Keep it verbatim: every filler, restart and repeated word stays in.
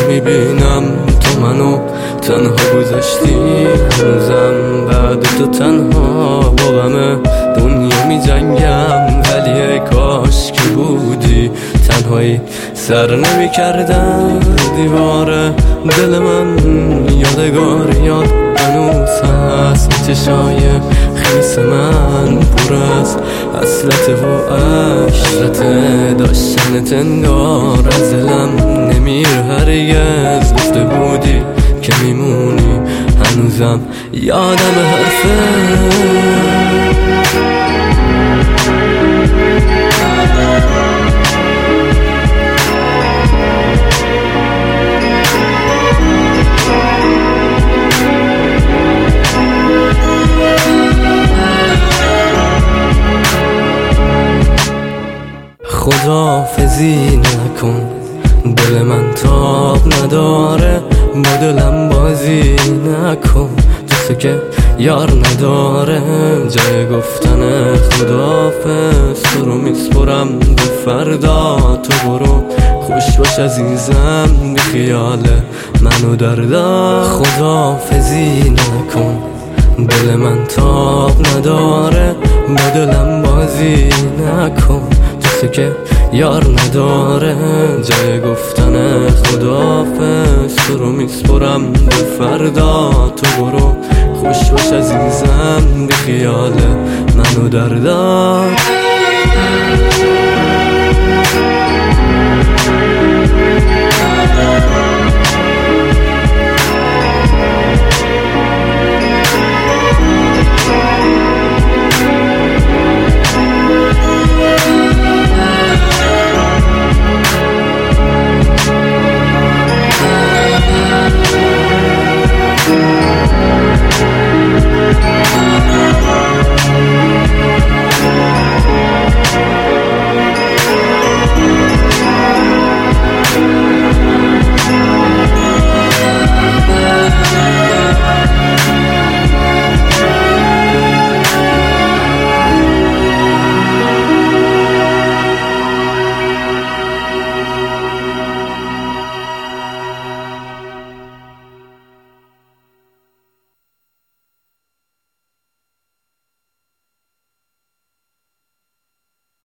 میبینم تو منو تنها گذاشتی، هنوزم بعد تو تنها با غم دنیا میجنگم، ولی ای کاش که بودی تنهایی سر نمی کردم دیوار دل من، یادگار یاد هنوز هست، چشای خیس من پر از حسرت و عشرت داشتنت، انگار از دلم نمیر هرگز، گفته بودی که میمونی هنوزم یادم حرفه. خداحافظی نکن، دل من تاب نداره، با دلم بازی نکن، دوسته که یار نداره، جای گفتن خداحافظ تو رو میسپرم به فردا، تو برو خوش باش عزیزم، بی خیال منو دردا. خداحافظی نکن، دل من تاب نداره، با دلم بازی نکن، که یار نداره، جای گفتن خداحافظ تو رو میسپرم به فردا، تو برو خوش باش عزیزم، بی خیال منو دردا.